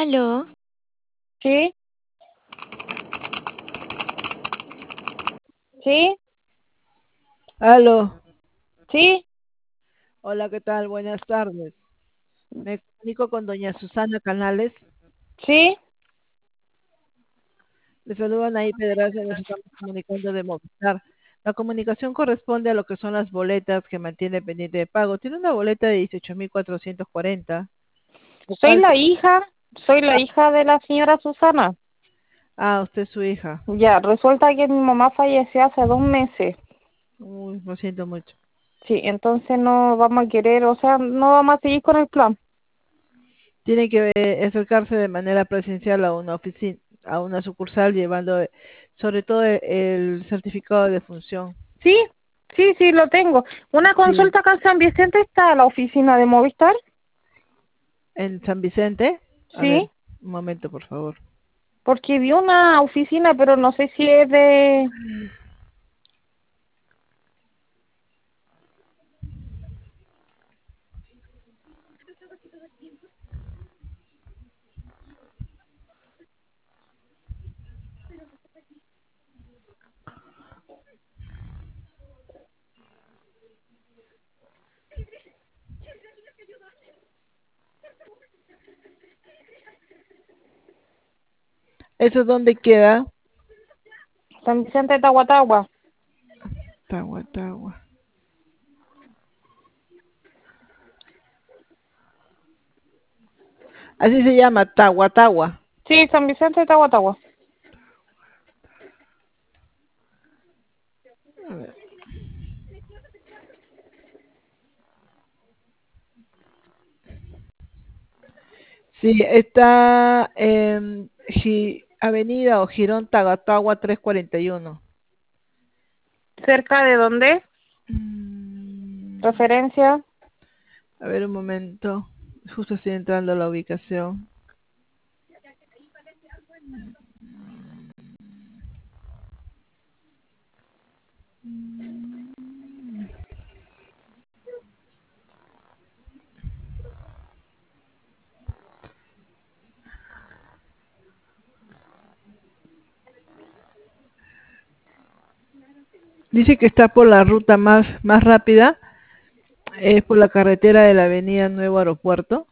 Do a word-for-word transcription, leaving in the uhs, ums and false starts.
Aló, Sí, sí, Aló, sí, hola, ¿qué tal? Buenas tardes. Me comunico con doña Susana Canales. sí. Le saludan ahí, Pedraza, nos estamos comunicando de Movistar. La comunicación corresponde a lo que son las boletas que mantiene pendiente de pago. Tiene una boleta de dieciocho mil cuatrocientos cuarenta, lo Soy cual... la hija, soy la Ah, hija de la señora Susana. ah, usted es su hija. Ya, resulta que mi mamá falleció hace dos meses. Uy, lo siento mucho. Sí, entonces no vamos a querer, o sea, no vamos a seguir con el plan. Tiene que eh, acercarse de manera presencial a una oficina, a una sucursal, llevando eh, sobre todo el, el certificado de función. Sí, sí, sí, lo tengo. Una Sí, consulta acá en San Vicente está la oficina de Movistar. en San Vicente. A ver, Sí, un momento, por favor. porque vi una oficina, pero no sé si es de... ¿Eso dónde queda? San Vicente de Tahuatahua. Tagua, Tagua. Así se llama, Tagua, Tagua. Sí, San Vicente de Tahuatahua. A ver. Sí, está en Gi- Avenida o Girón Tagatagua trescientos cuarenta y uno. ¿Cerca de dónde? Mm, Referencia. a ver un momento. Justo estoy entrando a la ubicación. Dice que está por la ruta más, más rápida, es por la carretera de la Avenida Nuevo Aeropuerto.